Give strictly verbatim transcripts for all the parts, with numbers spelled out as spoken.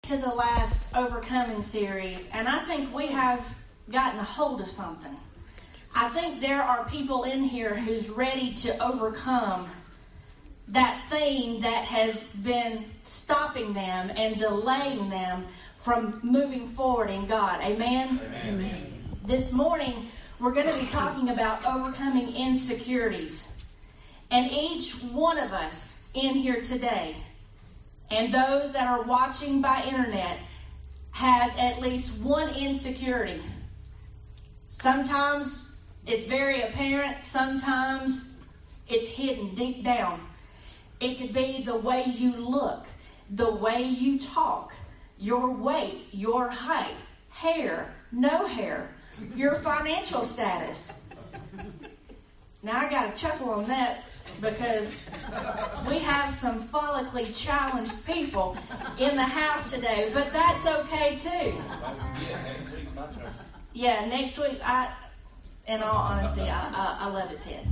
to the last Overcoming series, and I think we have gotten a hold of something. I think there are people in here who's ready to overcome that thing that has been stopping them and delaying them from moving forward in God. Amen? Amen. This morning, we're going to be talking about overcoming insecurities. And each one of us in here today, and those that are watching by internet, has at least one insecurity. Sometimes it's very apparent. Sometimes it's hidden deep down. It could be the way you look, the way you talk, your weight, your height, hair, no hair, your financial status. Now I got to chuckle on that because we have some follically challenged people in the house today, but that's okay too. Yeah, next week's my turn. Yeah, next week, I, in all honesty, I, I, I love his head.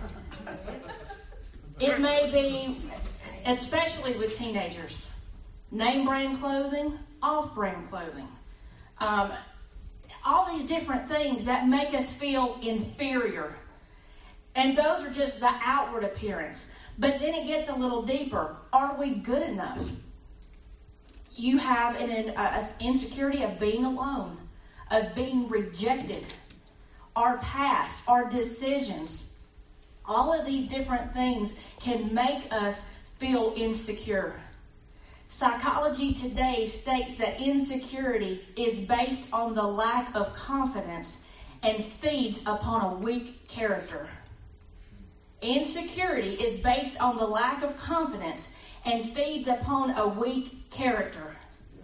It may be, especially with teenagers, name brand clothing, off brand clothing. Um, all these different things that make us feel inferior. And those are just the outward appearance. But then it gets a little deeper. Are we good enough? You have an, an uh, insecurity of being alone, of being rejected, our past, our decisions. All of these different things can make us feel insecure. Psychology today states that insecurity is based on the lack of confidence and feeds upon a weak character. Insecurity is based on the lack of confidence and feeds upon a weak character.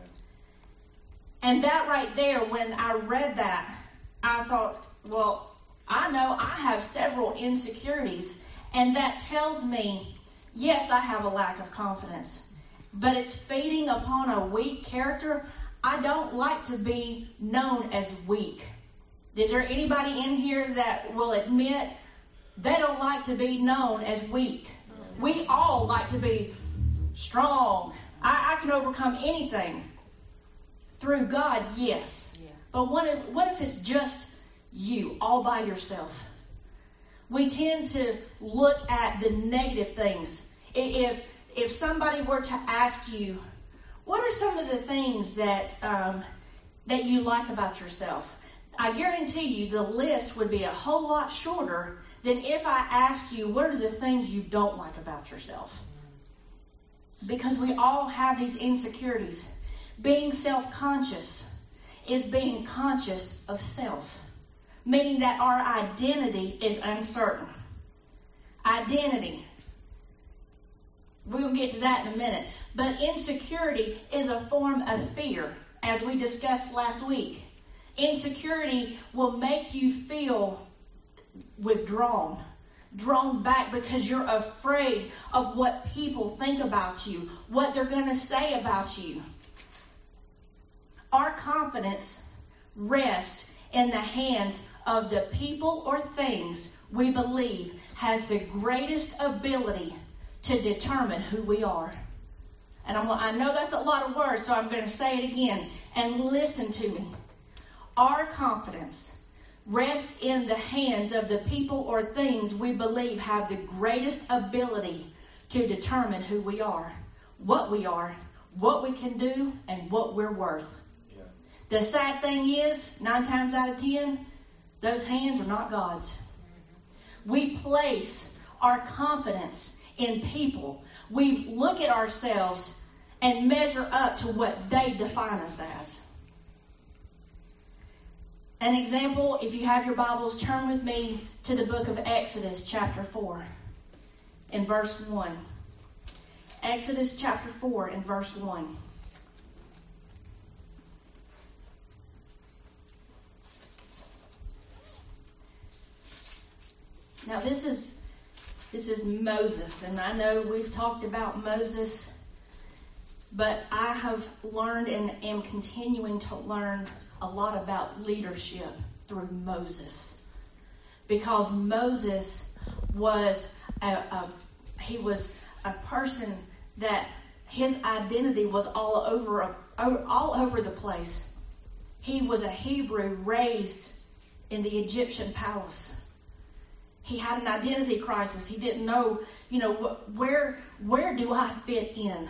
And that right there, when I read that, I thought, well, I know I have several insecurities, and that tells me, yes, I have a lack of confidence, but it's feeding upon a weak character. I don't like to be known as weak. Is there anybody in here that will admit they don't like to be known as weak? We all like to be strong. I, I can overcome anything. Through God, yes. yes. But what if, what if it's just you, all by yourself? We tend to look at the negative things. If if somebody were to ask you, what are some of the things that um, that you like about yourself? I guarantee you the list would be a whole lot shorter than if I asked you, what are the things you don't like about yourself? Because we all have these insecurities. Being self-conscious is being conscious of self, meaning that our identity is uncertain. Identity. We'll get to that in a minute. But insecurity is a form of fear, as we discussed last week. Insecurity will make you feel withdrawn, drawn back, because you're afraid of what people think about you, what they're going to say about you. Our confidence rests in the hands of the people or things we believe has the greatest ability to determine who we are. And I'm, I know that's a lot of words, so I'm going to say it again. And listen to me. Our confidence rests in the hands of the people or things we believe have the greatest ability to determine who we are, what we are, what we can do, and what we're worth. Yeah. The sad thing is, nine times out of ten, those hands are not God's. Mm-hmm. We place our confidence in people. We look at ourselves and measure up to what they define us as. An example, if you have your Bibles, turn with me to the book of Exodus chapter four in verse one. Exodus chapter four in verse one. Now this is this is Moses, and I know we've talked about Moses, but I have learned and am continuing to learn a lot about leadership through Moses, because Moses was a, a he was a person that his identity was all over a, all over the place. He was a Hebrew raised in the Egyptian palace. He had an identity crisis. He didn't know, you know, where where do I fit in?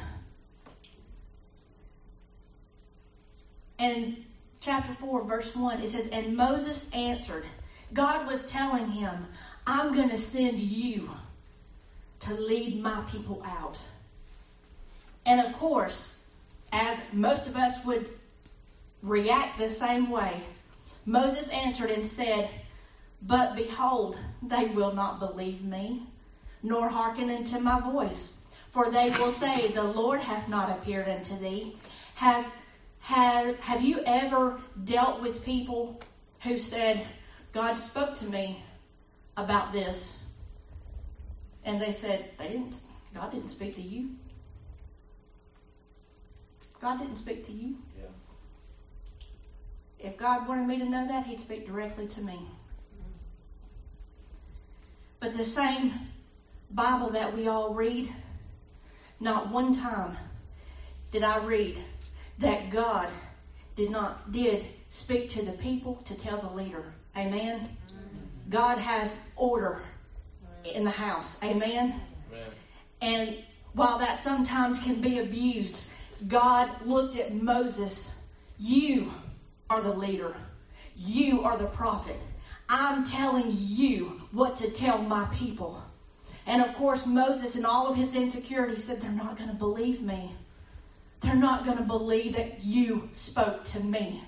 And chapter four, verse one, it says, and Moses answered. God was telling him, I'm going to send you to lead my people out. And of course, as most of us would react the same way, Moses answered and said, but behold, they will not believe me, nor hearken unto my voice. For they will say, the Lord hath not appeared unto thee. Has, have, have you ever dealt with people who said, God spoke to me about this? And they said, they didn't, God didn't speak to you. God didn't speak to you. Yeah. If God wanted me to know that, he'd speak directly to me. But the same Bible that we all read, not one time did I read that God did not did speak to the people to tell the leader. Amen. Mm-hmm. God has order in the house. Amen. Amen. And while that sometimes can be abused, God looked at Moses. You are the leader. You are the prophet. I'm telling you what to tell my people. And of course, Moses, in all of his insecurity, said, they're not going to believe me. They're not going to believe that you spoke to me.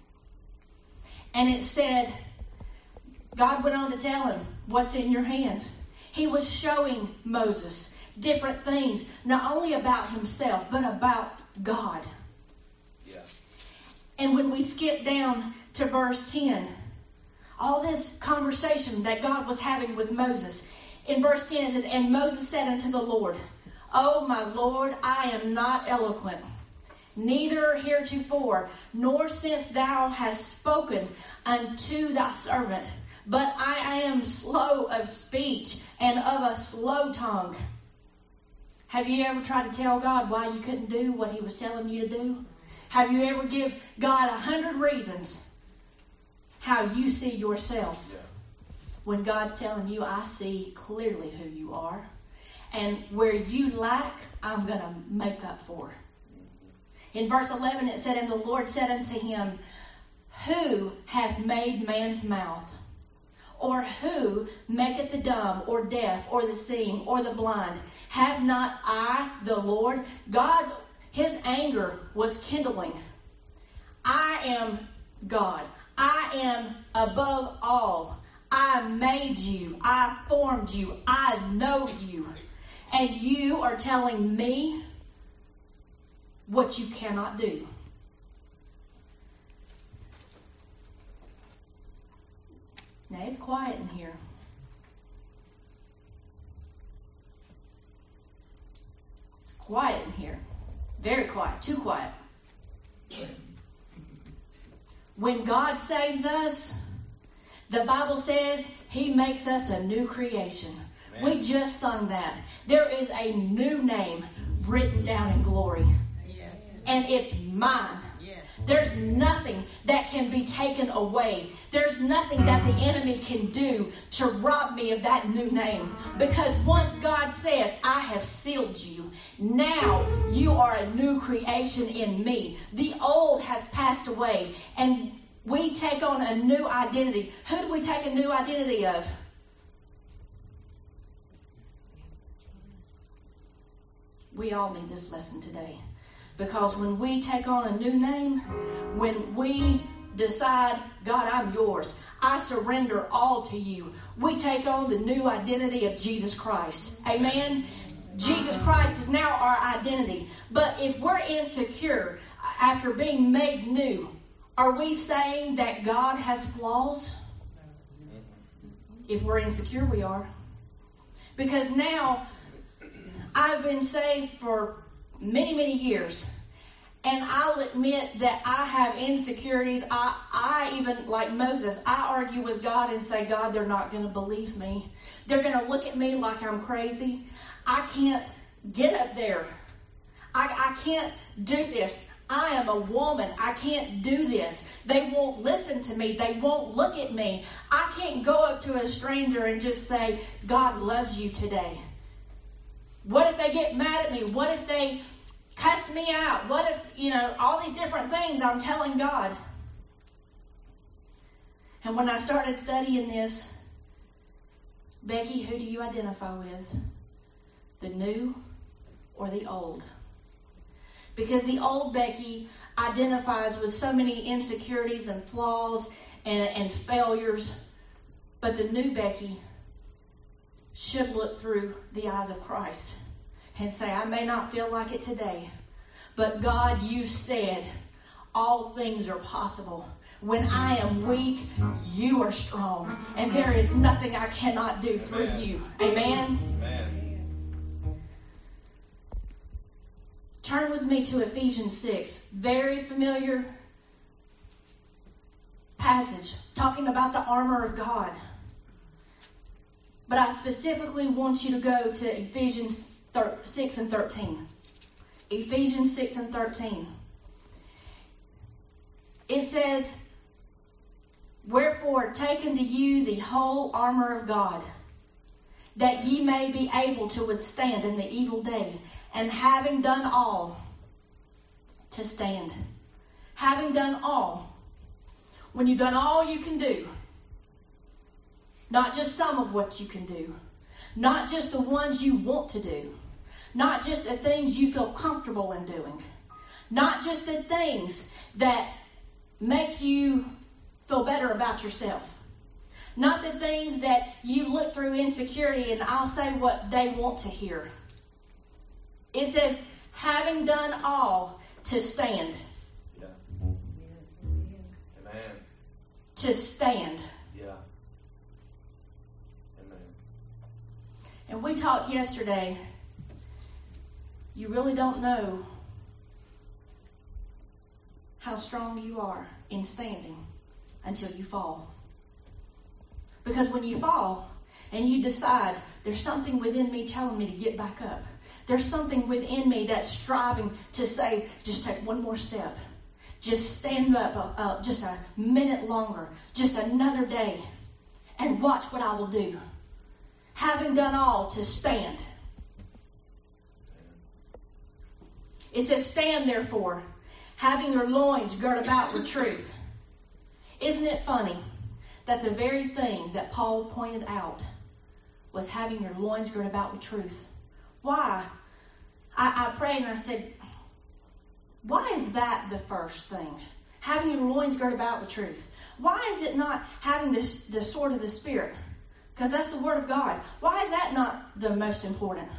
And it said, God went on to tell him, what's in your hand? He was showing Moses different things, not only about himself, but about God. Yeah. And when we skip down to verse ten, all this conversation that God was having with Moses, in verse ten it says, and Moses said unto the Lord, O my Lord, I am not eloquent, neither heretofore, nor since thou hast spoken unto thy servant, but I am slow of speech and of a slow tongue. Have you ever tried to tell God why you couldn't do what he was telling you to do? Have you ever give God a hundred reasons how you see yourself? Yeah. When God's telling you, I see clearly who you are. And where you lack, I'm going to make up for. In verse eleven it said, and the Lord said unto him, who hath made man's mouth? Or who maketh the dumb, or deaf, or the seeing, or the blind? Have not I, the Lord? God, his anger was kindling. I am God. I am above all. I made you. I formed you. I know you. And you are telling me what you cannot do. Now it's quiet in here. It's quiet in here. Very quiet. Too quiet. When God saves us, the Bible says he makes us a new creation. Man. We just sung that. There is a new name written down in glory. Yes. And it's mine. Yes. There's nothing that can be taken away. There's nothing that the enemy can do to rob me of that new name. Because once God says, I have sealed you, now you are a new creation in me. The old has passed away, and we take on a new identity. Who do we take a new identity of? We all need this lesson today. Because when we take on a new name, when we decide, God, I'm yours, I surrender all to you, we take on the new identity of Jesus Christ. Amen? Jesus Christ is now our identity. But if we're insecure after being made new, are we saying that God has flaws? If we're insecure, we are. Because now, I've been saved for many, many years. And I'll admit that I have insecurities. I, I even, like Moses, I argue with God and say, God, they're not going to believe me. They're going to look at me like I'm crazy. I can't get up there. I, I can't do this. I am a woman. I can't do this. They won't listen to me. They won't look at me. I can't go up to a stranger and just say, God loves you today. What if they get mad at me? What if they cuss me out? What if, you know, all these different things I'm telling God. And when I started studying this, Becky, who do you identify with? The new or the old? Because the old Becky identifies with so many insecurities and flaws and, and failures. But the new Becky should look through the eyes of Christ and say, I may not feel like it today, but God, you said all things are possible. When I am weak, you are strong. And there is nothing I cannot do through Amen. You. Amen? Amen. Turn with me to Ephesians six. Very familiar passage talking about the armor of God. But I specifically want you to go to Ephesians six and thirteen. Ephesians six and thirteen. It says, wherefore take unto you the whole armor of God, that ye may be able to withstand in the evil day, and having done all, to stand. Having done all. When you've done all you can do, not just some of what you can do, not just the ones you want to do, not just the things you feel comfortable in doing, not just the things that make you feel better about yourself, not the things that you look through insecurity and I'll say what they want to hear. It says, having done all, to stand. Yeah. Yes, amen. Amen. To stand. Yeah. Amen. And we talked yesterday, you really don't know how strong you are in standing until you fall. Because when you fall and you decide, there's something within me telling me to get back up. There's something within me that's striving to say, just take one more step. Just stand up uh, uh, just a minute longer. Just another day. And watch what I will do. Having done all, to stand. It says, stand therefore, having your loins girt about with truth. Isn't it funny that the very thing that Paul pointed out was having your loins girt about with truth? Why? I, I prayed and I said, why is that the first thing? Having your loins girt about with truth. Why is it not having this, the sword of the Spirit? Because that's the Word of God. Why is that not the most important?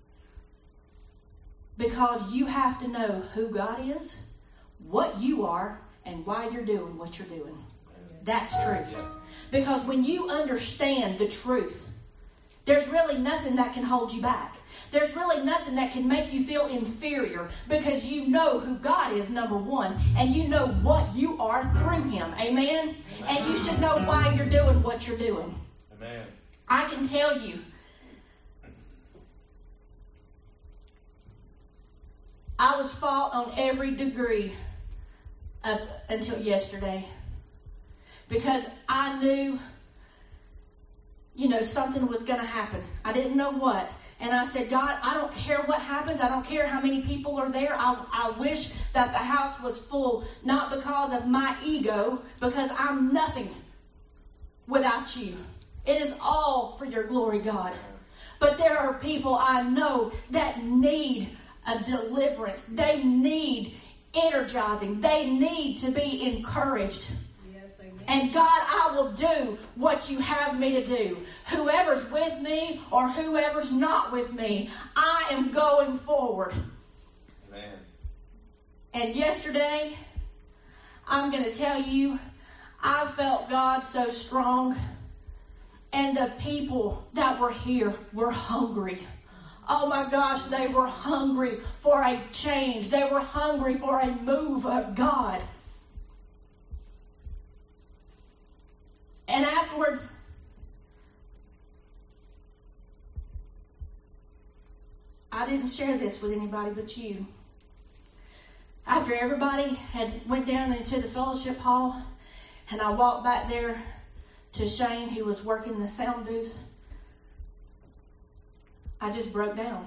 Because you have to know who God is, what you are, and why you're doing what you're doing. That's truth. Because when you understand the truth, there's really nothing that can hold you back. There's really nothing that can make you feel inferior, because you know who God is, number one, and you know what you are through Him. Amen? Amen. And you should know why you're doing what you're doing. Amen. I can tell you, I was fought on every degree up until yesterday, because I knew, you know, something was going to happen. I didn't know what. And I said, God, I don't care what happens. I don't care how many people are there. I, I wish that the house was full, not because of my ego, because I'm nothing without you. It is all for your glory, God. But there are people I know that need a deliverance. They need energizing. They need to be encouraged. And God, I will do what you have me to do. Whoever's with me or whoever's not with me, I am going forward. Amen. And yesterday, I'm going to tell you, I felt God so strong. And the people that were here were hungry. Oh my gosh, they were hungry for a change. They were hungry for a move of God. And afterwards, I didn't share this with anybody but you. after everybody had went down into the fellowship hall, and I walked back there to Shane, who was working the sound booth, I just broke down.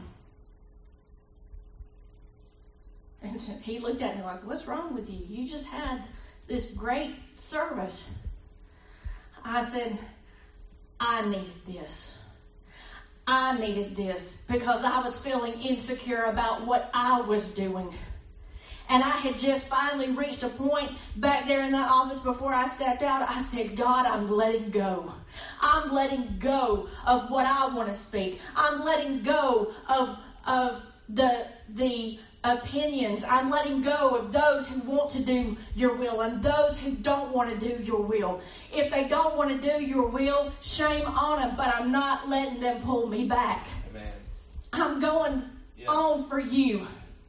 And he looked at me like, what's wrong with you? You just had this great service. I said, I needed this. I needed this because I was feeling insecure about what I was doing. And I had just finally reached a point back there in that office before I stepped out. I said, God, I'm letting go. I'm letting go of what I want to speak. I'm letting go of of the the opinions. I'm letting go of those who want to do your will and those who don't want to do your will. If they don't want to do your will, shame on them, but I'm not letting them pull me back. Amen. I'm going Yeah. on for you.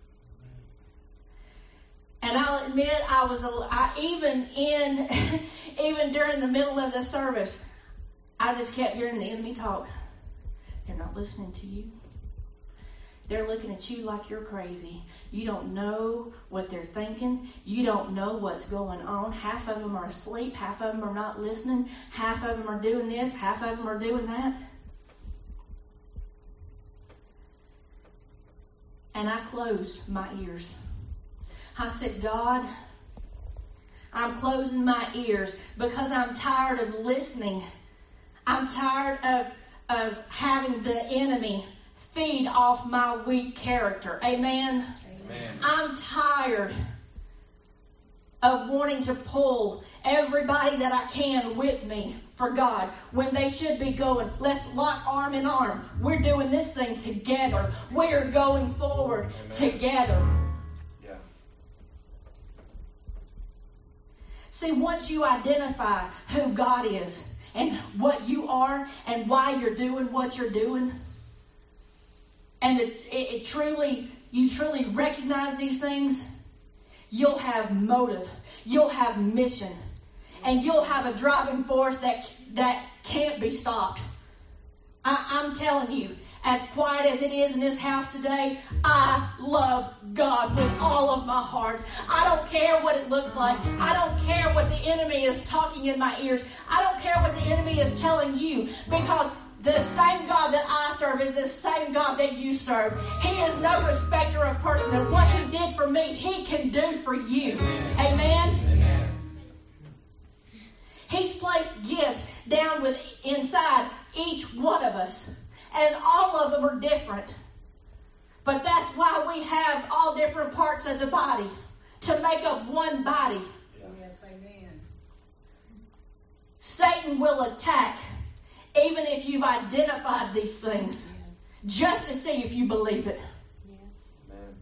And I'll admit, I was, a, I, even in, even during the middle of the service, I just kept hearing the enemy talk. They're not listening to you. They're looking at you like you're crazy. You don't know what they're thinking. You don't know what's going on. Half of them are asleep. Half of them are not listening. Half of them are doing this. Half of them are doing that. And I closed my ears. I said, God, I'm closing my ears because I'm tired of listening. I'm tired of, of having the enemy feed off my weak character. Amen? Amen. I'm tired of wanting to pull everybody that I can with me for God when they should be going, let's lock arm in arm. We're doing this thing together. We're going forward Amen. together. Yeah. See, once you identify who God is and what you are and why you're doing what you're doing, and it, it, it truly, you truly recognize these things, you'll have motive, you'll have mission, and you'll have a driving force that that can't be stopped. I, I'm telling you, as quiet as it is in this house today, I love God with all of my heart. I don't care what it looks like. I don't care what the enemy is talking in my ears. I don't care what the enemy is telling you, because the same God that I serve is the same God that you serve. He is no respecter of person. And what He did for me, He can do for you. Amen? Amen. He's placed gifts down with inside each one of us. And all of them are different. But that's why we have all different parts of the body to make up one body. Yeah. Yes, amen. Satan will attack even if you've identified these things, Yes. just to see if you believe it. Yes. Amen.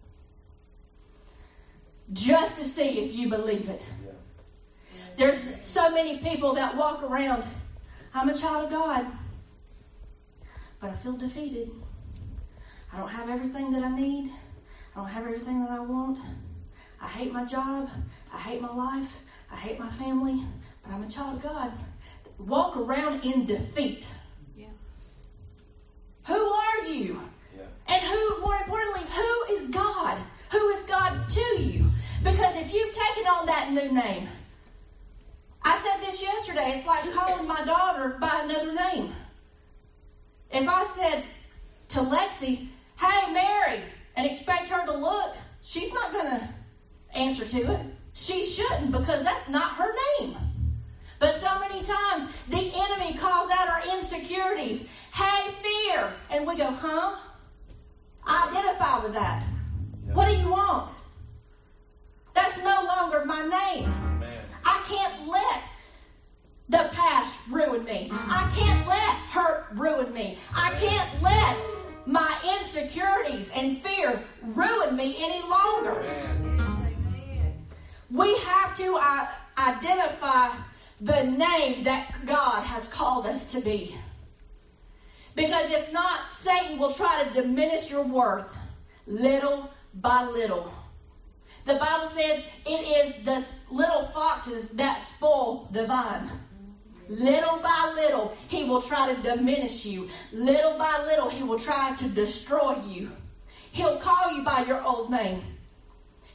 Just to see if you believe it. Yeah. Yes. There's so many people that walk around, I'm a child of God, but I feel defeated. I don't have everything that I need. I don't have everything that I want. I hate my job. I hate my life. I hate my family, but I'm a child of God. Walk around in defeat. Yeah. Who are you? Yeah. And who, more importantly, who is God? Who is God to you? Because if you've taken on that new name, I said this yesterday, it's like calling my daughter by another name. If I said to Lexi, hey, Mary, and expect her to look, she's not going to answer to it. She shouldn't, because that's not her name. But so many times, the enemy calls out our insecurities. Hey, fear. And we go, huh? I identify with that. Yeah. What do you want? That's no longer my name. Amen. I can't let the past ruin me. I can't let hurt ruin me. I can't let my insecurities and fear ruin me any longer. Amen. We have to uh, identify the name that God has called us to be. Because if not, Satan will try to diminish your worth little by little. The Bible says it is the little foxes that spoil the vine. Little by little, he will try to diminish you. Little by little, he will try to destroy you. He'll call you by your old name.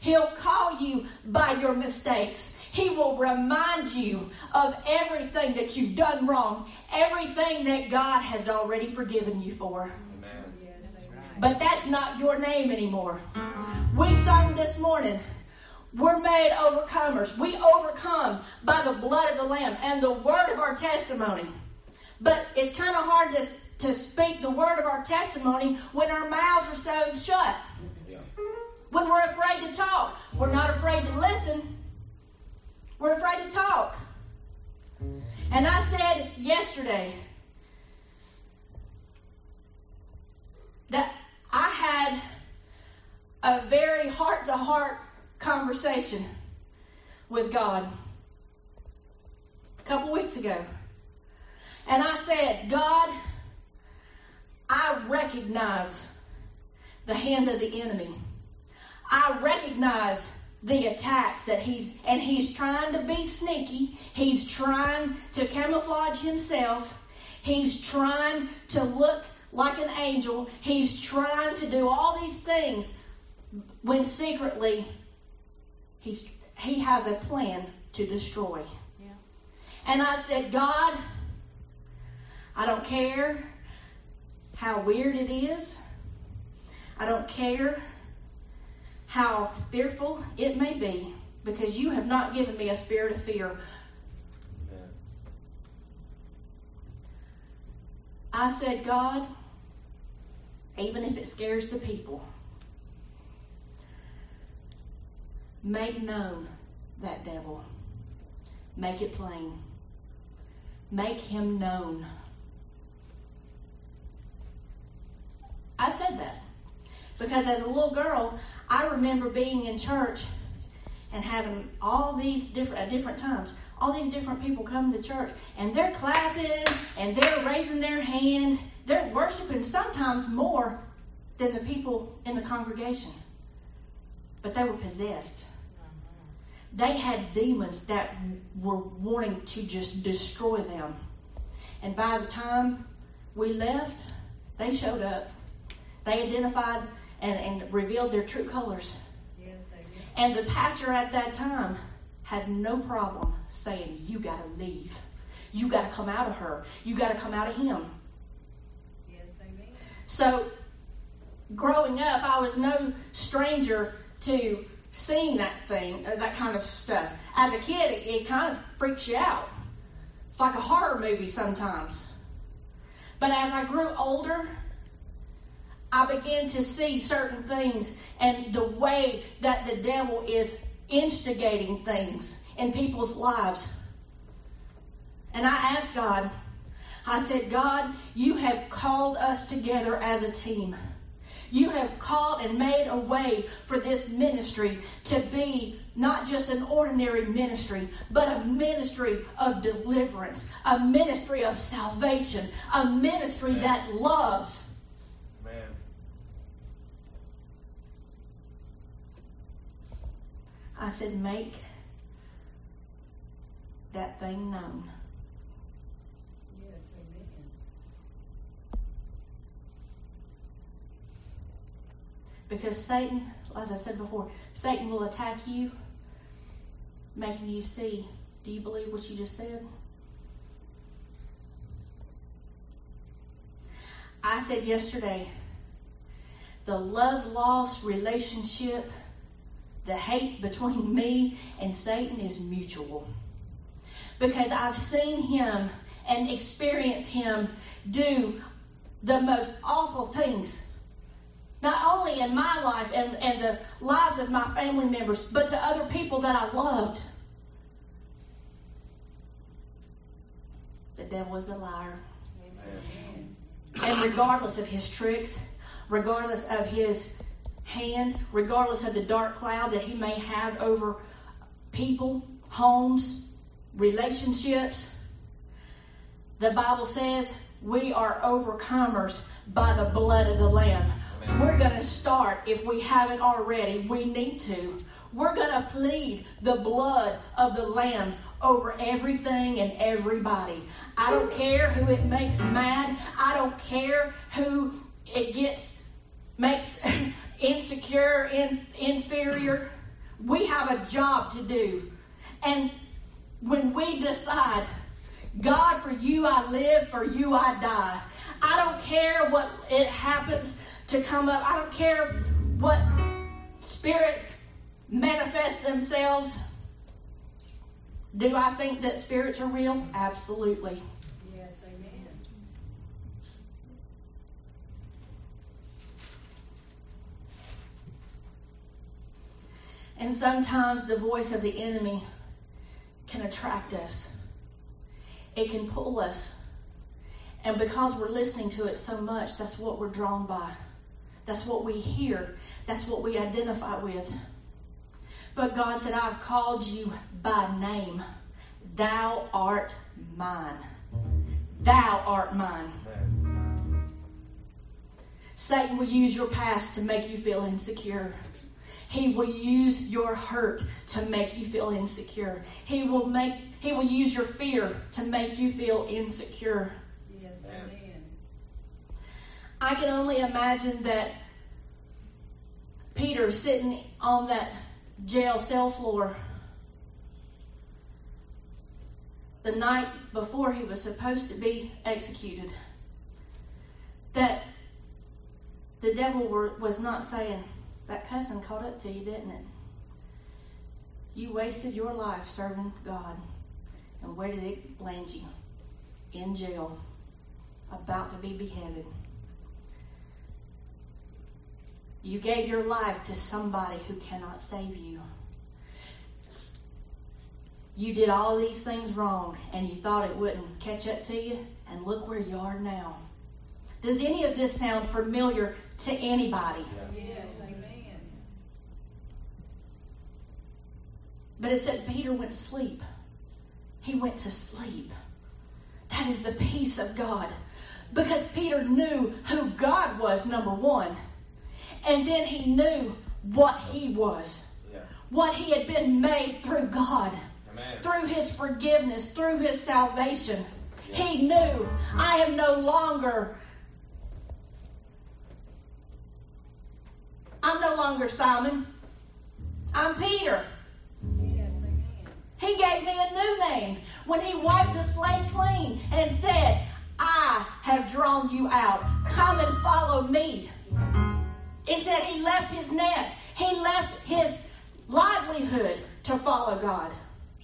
He'll call you by your mistakes. He will remind you of everything that you've done wrong, everything that God has already forgiven you for. Amen. Yes, amen. But that's not your name anymore. We sung this morning, we're made overcomers. We overcome by the blood of the Lamb and the word of our testimony. But it's kind of hard to, to speak the word of our testimony when our mouths are sewed shut. Yeah. When we're afraid to talk. We're not afraid to listen. We're afraid to talk. And I said yesterday that I had a very heart-to-heart conversation with God a couple weeks ago. And I said, God, I recognize the hand of the enemy. I recognize the attacks that he's, and he's trying to be sneaky. He's trying to camouflage himself. He's trying to look like an angel. He's trying to do all these things when secretly he's, he has a plan to destroy. Yeah. And I said, God, I don't care how weird it is. I don't care how fearful it may be, because you have not given me a spirit of fear. Amen. I said, God, even if it scares the people, make known that devil. Make it plain. Make him known. I said that because as a little girl, I remember being in church and having all these different, at different times, all these different people come to church, and they're clapping and they're raising their hand. They're worshiping sometimes more than the people in the congregation. But they were possessed. They had demons that were wanting to just destroy them. And by the time we left, they showed up. They identified and, and revealed their true colors. Yes, amen. And the pastor at that time had no problem saying, you got to leave. You got to come out of her. You got to come out of him. Yes, amen. So, growing up, I was no stranger to seeing that thing, uh, that kind of stuff. As a kid, it, it kind of freaks you out. It's like a horror movie sometimes. But as I grew older, I began to see certain things and the way that the devil is instigating things in people's lives. And I asked God, I said, God, you have called us together as a team. You have called and made a way for this ministry to be not just an ordinary ministry, but a ministry of deliverance, a ministry of salvation, a ministry Amen. that loves. Amen. I said, make that thing known. Yes, amen. Because Satan, as I said before, Satan will attack you, making you see, do you believe what you just said? I said yesterday, the love-loss relationship, the hate between me and Satan is mutual. Because I've seen him and experienced him do the most awful things. Not only in my life and, and the lives of my family members, but to other people that I loved. The devil is a liar. Amen. And regardless of his tricks, regardless of his hand, regardless of the dark cloud that he may have over people, homes, relationships, the Bible says we are overcomers by the blood of the Lamb. Amen. We're going to start, if we haven't already, we need to. We're going to plead the blood of the Lamb over everything and everybody. I don't care who it makes mad. I don't care who it gets makes insecure, in, inferior. We have a job to do. And when we decide, God, for you I live, for you I die. I don't care what it happens to come up. I don't care what spirits manifest themselves. Do I think that spirits are real? Absolutely. Yes, amen. And sometimes the voice of the enemy can attract us. It can pull us. And because we're listening to it so much, that's what we're drawn by. That's what we hear. That's what we identify with. But God said, I've called you by name. Thou art mine. Thou art mine. Amen. Satan will use your past to make you feel insecure. He will use your hurt to make you feel insecure. He will make he will use your fear to make you feel insecure. Yes, amen. I can only imagine that Peter sitting on that jail cell floor the night before he was supposed to be executed, that the devil were, was not saying, that cousin caught up to you, didn't it? You wasted your life serving God. And where did it land you? In jail, about to be beheaded. You gave your life to somebody who cannot save you. You did all these things wrong, and you thought it wouldn't catch up to you, and look where you are now. Does any of this sound familiar to anybody? Yes, amen. But it said Peter went to sleep. He went to sleep. That is the peace of God. Because Peter knew who God was, number one. And then he knew what he was. Yeah. What he had been made through God. Amen. Through his forgiveness, through his salvation. Yeah. He knew, I am no longer, I'm no longer Simon. I'm Peter. Yes, amen. He gave me a new name when he wiped the slate clean and said, I have drawn you out. Come and follow me. It said he left his net. He left his livelihood to follow God.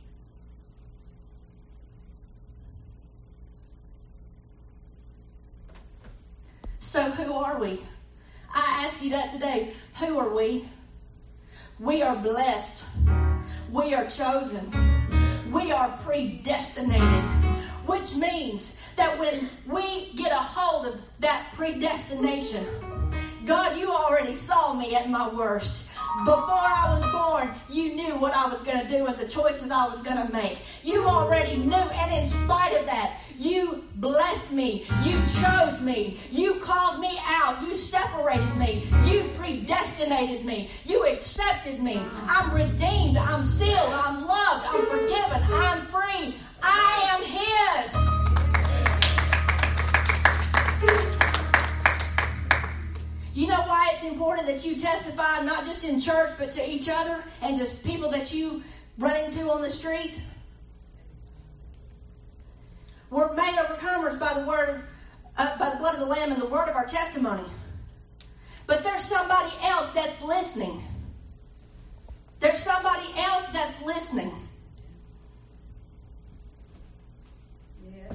So who are we? I ask you that today. Who are we? We are blessed. We are chosen. We are predestinated. Which means that when we get a hold of that predestination, God, you already saw me at my worst. Before I was born, you knew what I was going to do and the choices I was going to make. You already knew, and in spite of that, you blessed me. You chose me. You called me out. You separated me. You predestinated me. You accepted me. I'm redeemed. I'm sealed. I'm loved. I'm forgiven. I'm free. I am His. You know why it's important that you testify not just in church but to each other and to people that you run into on the street? We're made overcomers by the word, uh, by the blood of the Lamb and the word of our testimony. But there's somebody else that's listening. There's somebody else that's listening. Yes.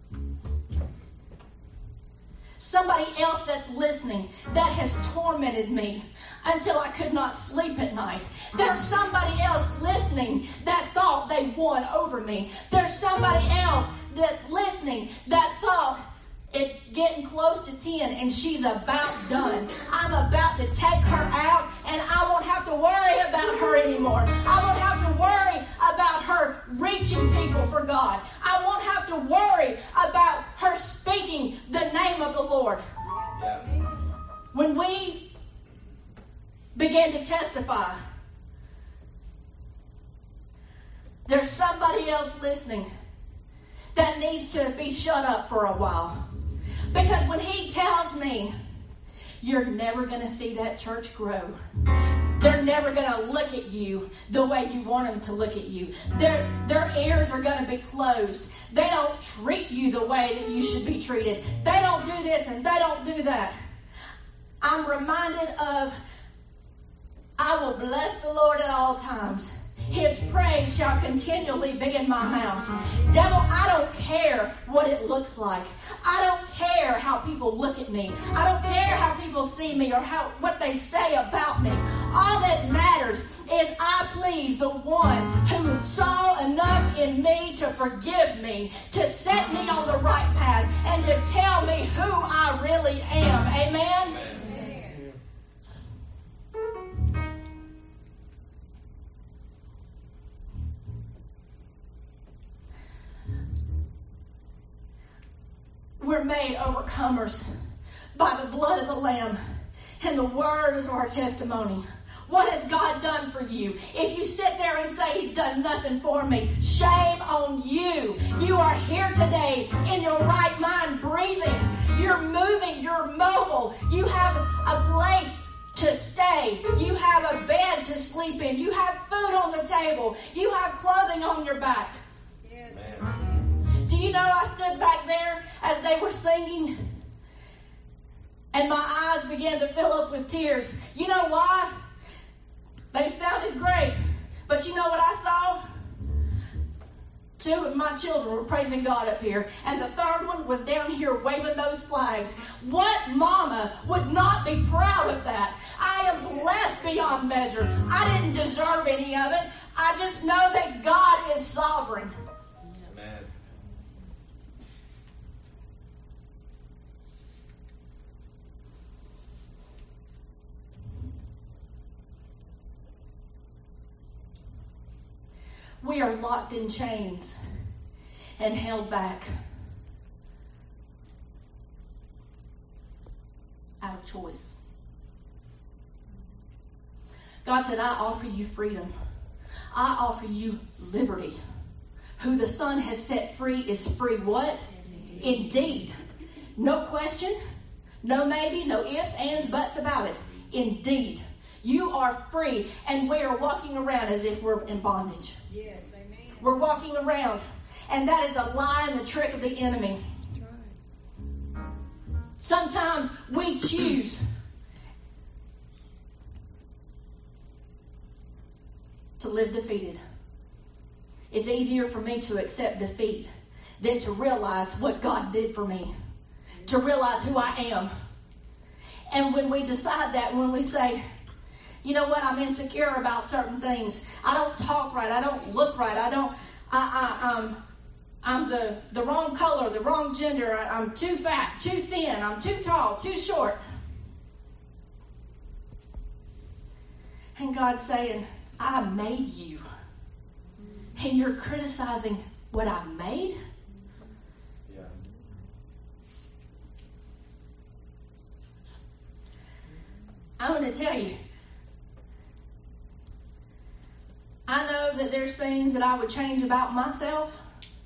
Somebody else that's listening that has tormented me until I could not sleep at night. There's somebody else listening that thought they won over me. There's somebody else that's listening that thought it's getting close to ten and she's about done. I'm about to take her out and I won't have to worry about her anymore. I won't have to worry about her reaching people for God. I won't have to worry about her speaking the name of the Lord. Yeah. When we begin to testify, there's somebody else listening that needs to be shut up for a while. Because when He tells me, you're never going to see that church grow, they're never going to look at you the way you want them to look at you. Their, their ears are going to be closed. They don't treat you the way that you should be treated. They don't do this and they don't do that. I'm reminded of, I will bless the Lord at all times. His praise shall continually be in my mouth. Devil, I don't care what it looks like. I don't care how people look at me. I don't care how people see me or how what they say about me. All that matters is I please the one who saw enough in me to forgive me, to set me on the right path, and to tell me who I really am. Amen? We're made overcomers by the blood of the Lamb and the word of our testimony. What has God done for you? If you sit there and say, He's done nothing for me, shame on you. You are here today in your right mind, breathing. You're moving. You're mobile. You have a place to stay. You have a bed to sleep in. You have food on the table. You have clothing on your back. Yes. Do you know I stood back there as they were singing and my eyes began to fill up with tears? You know why? They sounded great. But you know what I saw? Two of my children were praising God up here, and the third one was down here waving those flags. What mama would not be proud of that? I am blessed beyond measure. I didn't deserve any of it. I just know that God is sovereign. Amen. We are locked in chains and held back out of choice. God said, I offer you freedom. I offer you liberty. Who the Son has set free is free what? Indeed. Indeed. No question, no maybe, no ifs, ands, buts about it. Indeed. You are free, and we are walking around as if we're in bondage. Yes, amen. We're walking around, and that is a lie and the trick of the enemy. Sometimes we choose to live defeated. It's easier for me to accept defeat than to realize what God did for me, to realize who I am. And when we decide that, when we say, you know what, I'm insecure about certain things. I don't talk right. I don't look right. I don't, I, I, um, I'm the, the wrong color, the wrong gender. I, I'm too fat, too thin. I'm too tall, too short. And God's saying, I made you. And you're criticizing what I made? Yeah. I'm going to tell you, I know that there's things that I would change about myself.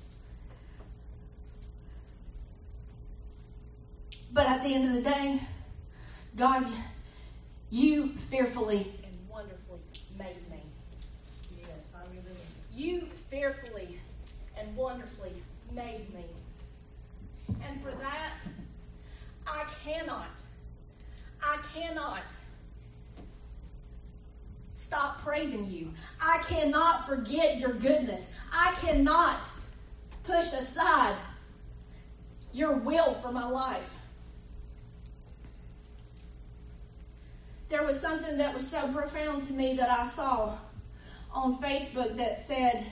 But at the end of the day, God, you fearfully and wonderfully made me. Yes, hallelujah. You fearfully and wonderfully made me. And for that, I cannot, I cannot stop praising you. I cannot forget your goodness. I cannot push aside your will for my life. There was something that was so profound to me that I saw on Facebook that said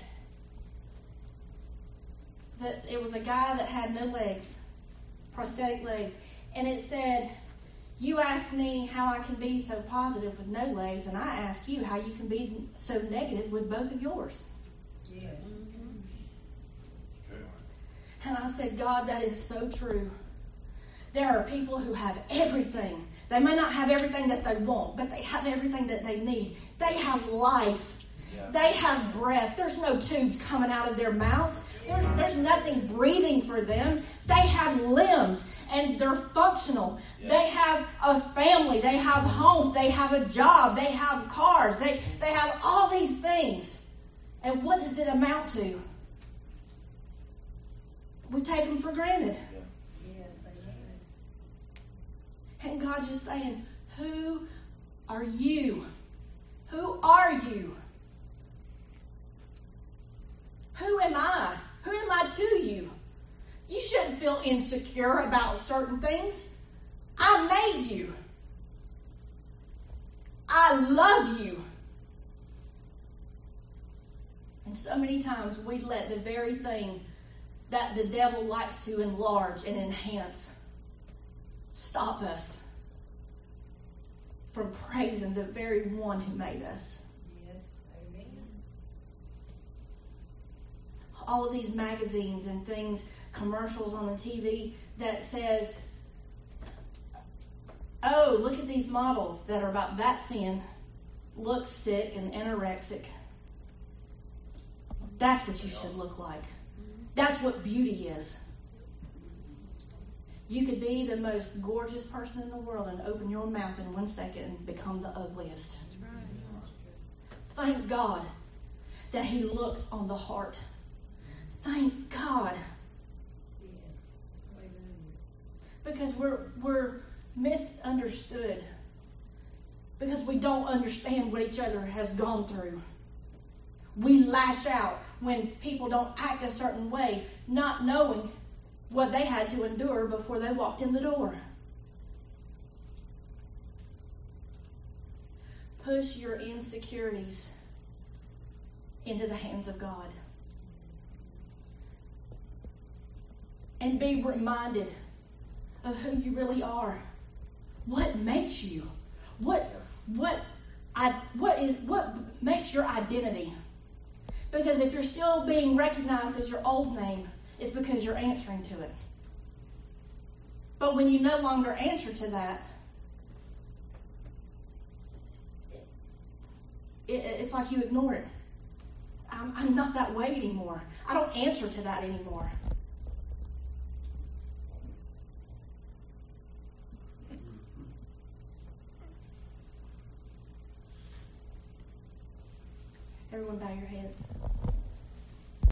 that it was a guy that had no legs, prosthetic legs, and it said, you asked me how I can be so positive with no legs, and I ask you how you can be so negative with both of yours. Yes. True. And I said, God, that is so true. There are people who have everything. They may not have everything that they want, but they have everything that they need. They have life. Yeah. They have breath. There's no tubes coming out of their mouths. There's, there's nothing breathing for them. They have limbs and they're functional. Yeah. They have a family. They have homes. They have a job. They have cars. They, they have all these things. And what does it amount to? We take them for granted. Yeah. Yes, amen. And God's just saying, who are you? Who are you? Who am I? Who am I to you? You shouldn't feel insecure about certain things. I made you. I love you. And so many times we let the very thing that the devil likes to enlarge and enhance stop us from praising the very one who made us. Yes, amen. All of these magazines and things, commercials on the T V that says, oh, look at these models that are about that thin, look sick and anorexic. That's what you should look like. That's what beauty is. You could be the most gorgeous person in the world and open your mouth in one second and become the ugliest. Thank God that He looks on the heart. Thank God. Yes, hallelujah. Because we're we're misunderstood. Because we don't understand what each other has gone through. We lash out when people don't act a certain way, not knowing what they had to endure before they walked in the door. Push your insecurities into the hands of God. And be reminded of who you really are. What makes you? What what I what is what makes your identity? Because if you're still being recognized as your old name, it's because you're answering to it. But when you no longer answer to that, it, it's like you ignore it. I'm, I'm not that way anymore. I don't answer to that anymore. Everyone bow your heads.